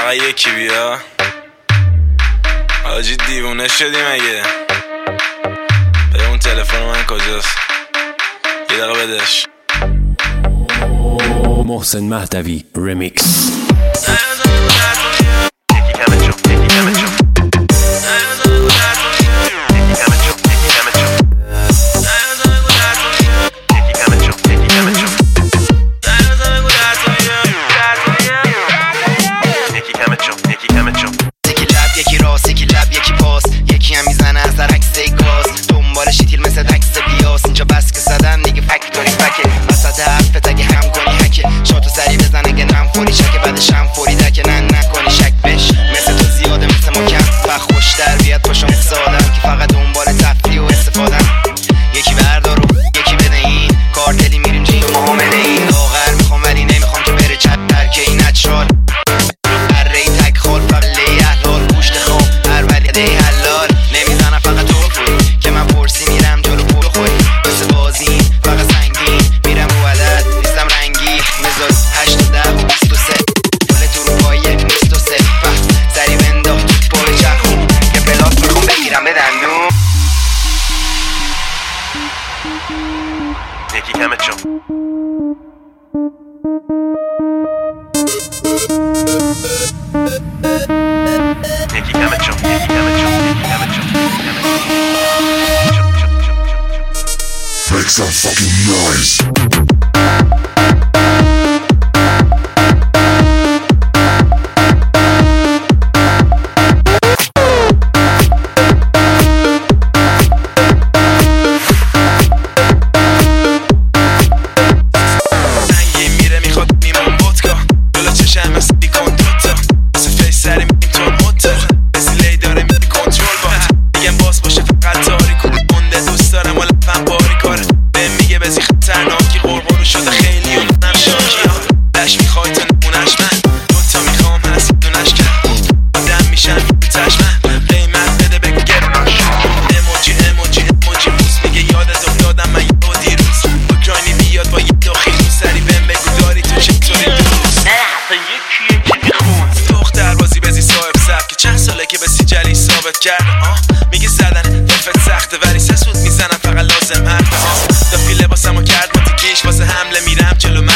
فقط یکی بیا. حاجی دیوونه شدی مگه؟ به اون تلفن من کجاست؟ یه دقیقه بدش. محسن مهدوی رمیکس. یکی راست یکی لب یکی پاس، یکی هم میزنه از در عکس گاز، دنبال شیتیل مثل عکس بیاس. اینجا بس که زدن دیگه فکتوری فکه، وسط حرفت اگه هم کنی حکه، شاتو سری بزن اگه نم خوری شکه، بعدش هم فوری دکه نه نکنی شک بش. مثل تو زیاده مثل ما کم، فخ خوش در بیاد پاشم سادم که فقط دنبال تفریح و استفادن. یکی بردار و یکی بده این کارتلی میریم جیم معامله این لاغر میخوام ولی نمیخوام که بره چت ترکه این نچرال ری تک خال فقلی احلال گوشت خواب هر ولی حلال نمیزنم فقط تو خوری که من پرسی میرم جلو پول خوری بس بازی فقط سنگین میرم رو عدد نیستم رنگی مزاج 8 و 10 و 23 پول تو رو پایه نیست و سه بس سری بنداخت پول چرخون یه بلاک میخوام بگیرم به دندون یکی کمت شو یکی کمت شو یکی کمت شو یکی کمت شو Make some fucking noise. میگه زدن دفت سخته ولی سسود میزنم فقط لازم حرف دافی لباسمو کرد با تیکیش واسه حمله میرم جلو